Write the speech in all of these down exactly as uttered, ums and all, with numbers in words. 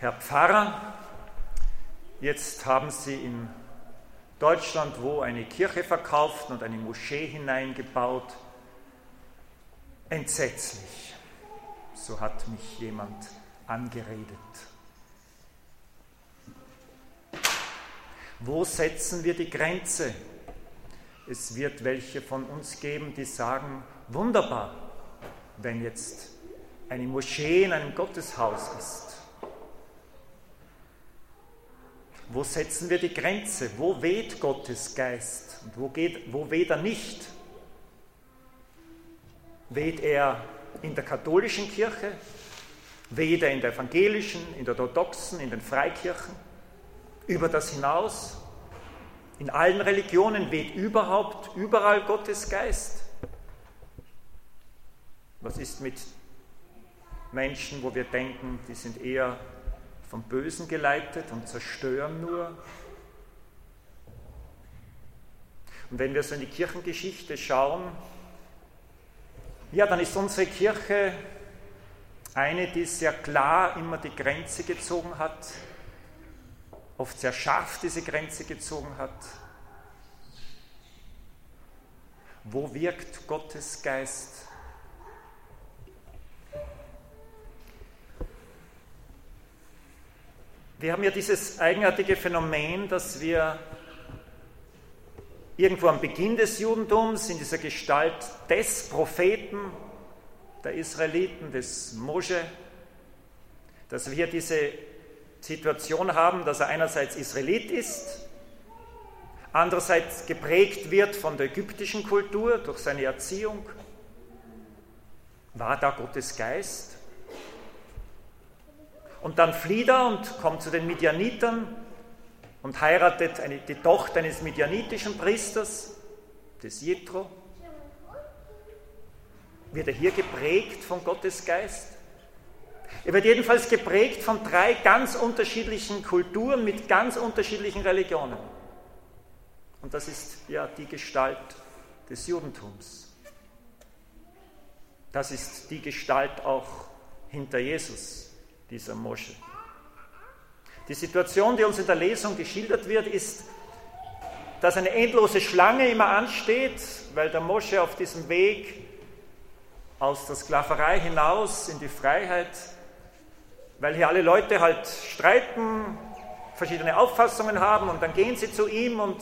Herr Pfarrer, jetzt haben Sie in Deutschland wo eine Kirche verkauft und eine Moschee hineingebaut. Entsetzlich, so hat mich jemand angeredet. Wo setzen wir die Grenze? Es wird welche von uns geben, die sagen, wunderbar, wenn jetzt eine Moschee in einem Gotteshaus ist. Wo setzen wir die Grenze? Wo weht Gottes Geist und wo, geht, wo weht er nicht? Weht er in der katholischen Kirche? Weht er in der evangelischen, in der orthodoxen, in den Freikirchen? Über das hinaus? In allen Religionen weht überhaupt überall Gottes Geist? Was ist mit Menschen, wo wir denken, die sind eher vom Bösen geleitet und zerstören nur? Und wenn wir so in die Kirchengeschichte schauen, ja, dann ist unsere Kirche eine, die sehr klar immer die Grenze gezogen hat, oft sehr scharf diese Grenze gezogen hat. Wo wirkt Gottes Geist? Wir haben ja dieses eigenartige Phänomen, dass wir irgendwo am Beginn des Judentums in dieser Gestalt des Propheten, der Israeliten, des Mosche, dass wir diese Situation haben, dass er einerseits Israelit ist, andererseits geprägt wird von der ägyptischen Kultur durch seine Erziehung. War da Gottes Geist? Und dann flieht er und kommt zu den Midianitern und heiratet eine, die Tochter eines midianitischen Priesters, des Jethro. Wird er hier geprägt von Gottes Geist? Er wird jedenfalls geprägt von drei ganz unterschiedlichen Kulturen mit ganz unterschiedlichen Religionen. Und das ist ja die Gestalt des Judentums. Das ist die Gestalt auch hinter Jesus, dieser Mosche. Die Situation, die uns in der Lesung geschildert wird, ist, dass eine endlose Schlange immer ansteht, weil der Mosche auf diesem Weg aus der Sklaverei hinaus in die Freiheit, weil hier alle Leute halt streiten, verschiedene Auffassungen haben und dann gehen sie zu ihm und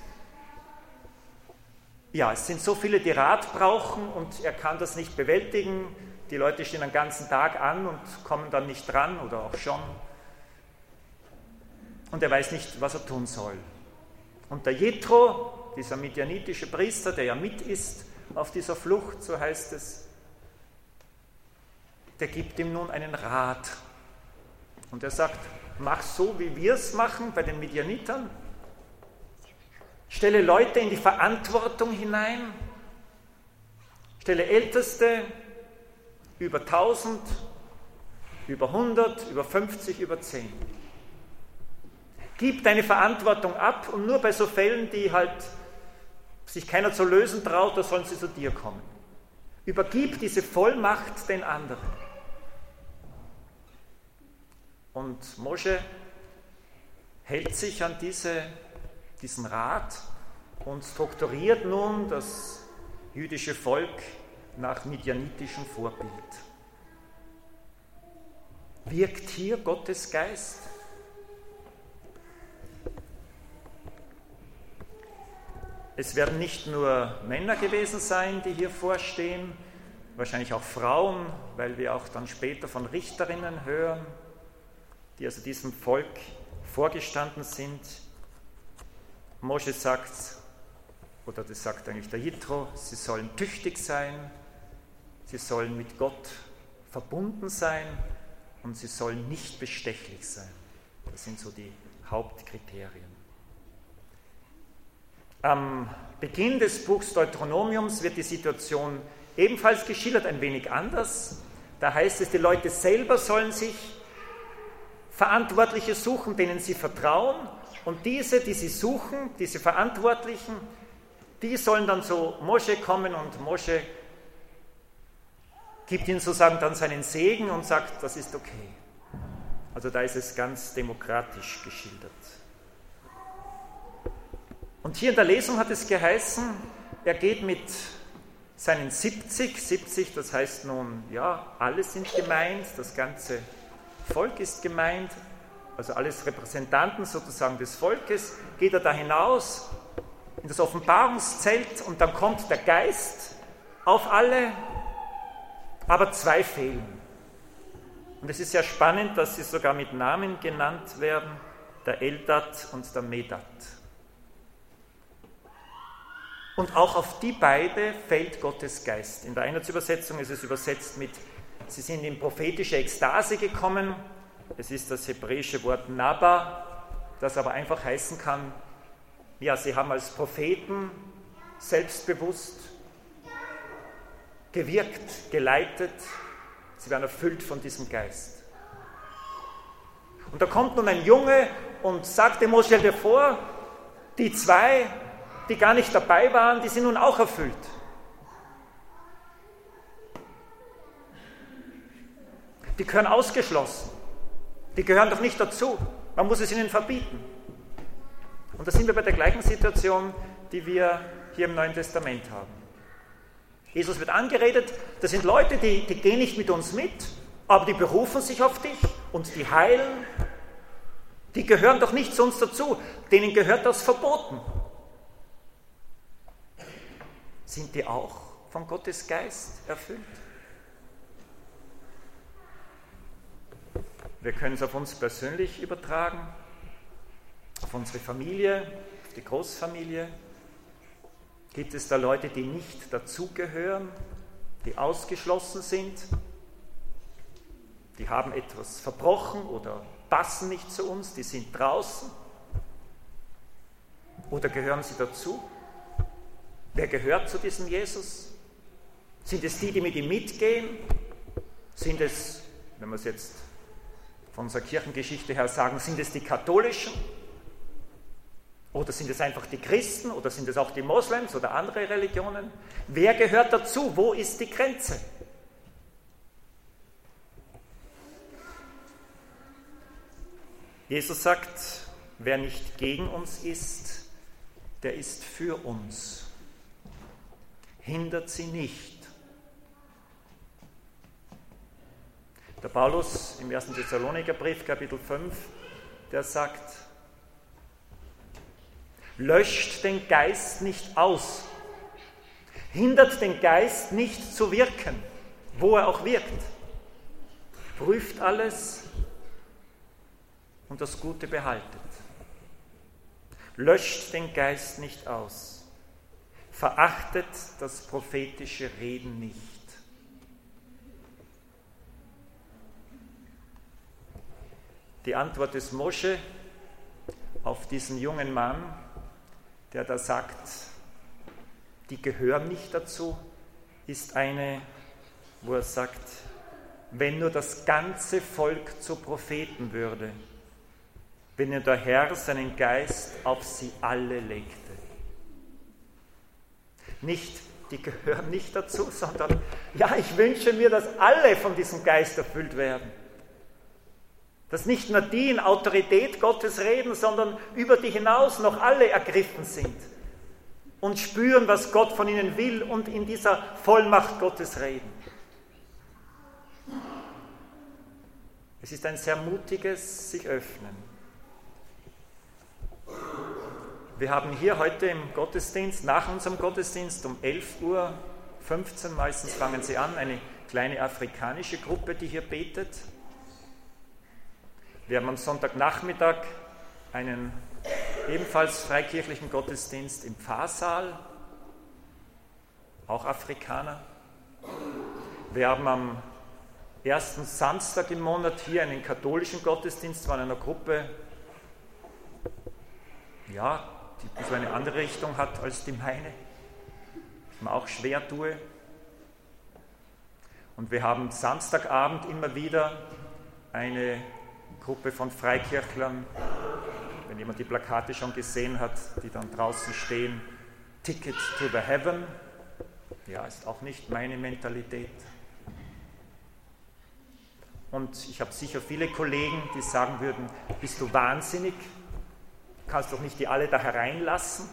ja, es sind so viele, die Rat brauchen und er kann das nicht bewältigen. Die Leute stehen den ganzen Tag an und kommen dann nicht dran oder auch schon. Und er weiß nicht, was er tun soll. Und der Jethro, dieser midianitische Priester, der ja mit ist auf dieser Flucht, so heißt es, der gibt ihm nun einen Rat. Und er sagt, mach so, wie wir es machen bei den Midianitern. Stelle Leute in die Verantwortung hinein. Stelle Älteste über tausend, über hundert, über fünfzig, über zehn. Gib deine Verantwortung ab und nur bei so Fällen, die halt sich keiner zu lösen traut, da sollen sie zu dir kommen. Übergib diese Vollmacht den anderen. Und Mosche hält sich an diese, diesen Rat und strukturiert nun das jüdische Volk nach midianitischem Vorbild. Wirkt hier Gottes Geist? Es werden nicht nur Männer gewesen sein, die hier vorstehen, wahrscheinlich auch Frauen, weil wir auch dann später von Richterinnen hören, die also diesem Volk vorgestanden sind. Mosche sagt, oder das sagt eigentlich der Jethro, sie sollen tüchtig sein, sie sollen mit Gott verbunden sein und sie sollen nicht bestechlich sein. Das sind so die Hauptkriterien. Am Beginn des Buchs Deuteronomiums wird die Situation ebenfalls geschildert, ein wenig anders. Da heißt es, die Leute selber sollen sich Verantwortliche suchen, denen sie vertrauen. Und diese, die sie suchen, diese Verantwortlichen, die sollen dann zu Mosche kommen und Mosche gibt ihnen sozusagen dann seinen Segen und sagt, das ist okay. Also da ist es ganz demokratisch geschildert. Und hier in der Lesung hat es geheißen, er geht mit seinen siebzig, siebzig, das heißt nun, ja, alle sind gemeint, das ganze Volk ist gemeint, also alles Repräsentanten sozusagen des Volkes, geht er da hinaus in das Offenbarungszelt und dann kommt der Geist auf alle, aber zwei fehlen. Und es ist sehr spannend, dass sie sogar mit Namen genannt werden, der Eldad und der Medad. Und auch auf die beide fällt Gottes Geist. In der Einheitsübersetzung ist es übersetzt mit, sie sind in prophetische Ekstase gekommen. Es ist das hebräische Wort Naba, das aber einfach heißen kann, ja, sie haben als Propheten selbstbewusst gewirkt, geleitet, sie werden erfüllt von diesem Geist. Und da kommt nun ein Junge und sagt dem Mose, stell dir vor, die zwei, die gar nicht dabei waren, die sind nun auch erfüllt. Die gehören ausgeschlossen. Die gehören doch nicht dazu. Man muss es ihnen verbieten. Und da sind wir bei der gleichen Situation, die wir hier im Neuen Testament haben. Jesus wird angeredet, das sind Leute, die, die gehen nicht mit uns mit, aber die berufen sich auf dich und die heilen. Die gehören doch nicht zu uns dazu, denen gehört das verboten. Sind die auch von Gottes Geist erfüllt? Wir können es auf uns persönlich übertragen, auf unsere Familie, auf die Großfamilie. Gibt es da Leute, die nicht dazugehören, die ausgeschlossen sind? Die haben etwas verbrochen oder passen nicht zu uns, die sind draußen? Oder gehören sie dazu? Wer gehört zu diesem Jesus? Sind es die, die mit ihm mitgehen? Sind es, wenn wir es jetzt von unserer Kirchengeschichte her sagen, sind es die Katholischen? Oder sind es einfach die Christen? Oder sind es auch die Moslems oder andere Religionen? Wer gehört dazu? Wo ist die Grenze? Jesus sagt, wer nicht gegen uns ist, der ist für uns. Hindert sie nicht. Der Paulus im ersten Thessalonikerbrief, Kapitel fünf, der sagt, löscht den Geist nicht aus, hindert den Geist nicht zu wirken, wo er auch wirkt, prüft alles und das Gute behaltet. Löscht den Geist nicht aus. Verachtet das prophetische Reden nicht. Die Antwort des Mosche auf diesen jungen Mann, der da sagt, die gehören nicht dazu, ist eine, wo er sagt, wenn nur das ganze Volk zu Propheten würde, wenn nur der Herr seinen Geist auf sie alle legte. Nicht, die gehören nicht dazu, sondern, ja, ich wünsche mir, dass alle von diesem Geist erfüllt werden. Dass nicht nur die in Autorität Gottes reden, sondern über die hinaus noch alle ergriffen sind und spüren, was Gott von ihnen will und in dieser Vollmacht Gottes reden. Es ist ein sehr mutiges sich öffnen. Wir haben hier heute im Gottesdienst, nach unserem Gottesdienst um elf Uhr fünfzehn, meistens fangen sie an, eine kleine afrikanische Gruppe, die hier betet. Wir haben am Sonntagnachmittag einen ebenfalls freikirchlichen Gottesdienst im Pfarrsaal, auch Afrikaner. Wir haben am ersten Samstag im Monat hier einen katholischen Gottesdienst von einer Gruppe, ja, die so eine andere Richtung hat als die meine, ich mir auch schwer tue. Und wir haben Samstagabend immer wieder eine Gruppe von Freikirchlern, wenn jemand die Plakate schon gesehen hat, die dann draußen stehen, Ticket to the Heaven, ja, ist auch nicht meine Mentalität. Und ich habe sicher viele Kollegen, die sagen würden, bist du wahnsinnig? Du kannst doch nicht die alle da hereinlassen.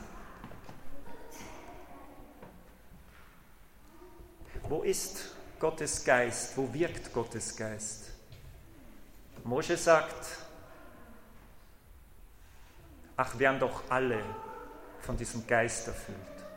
Wo ist Gottes Geist? Wo wirkt Gottes Geist? Mosche sagt, ach, wären doch alle von diesem Geist erfüllt.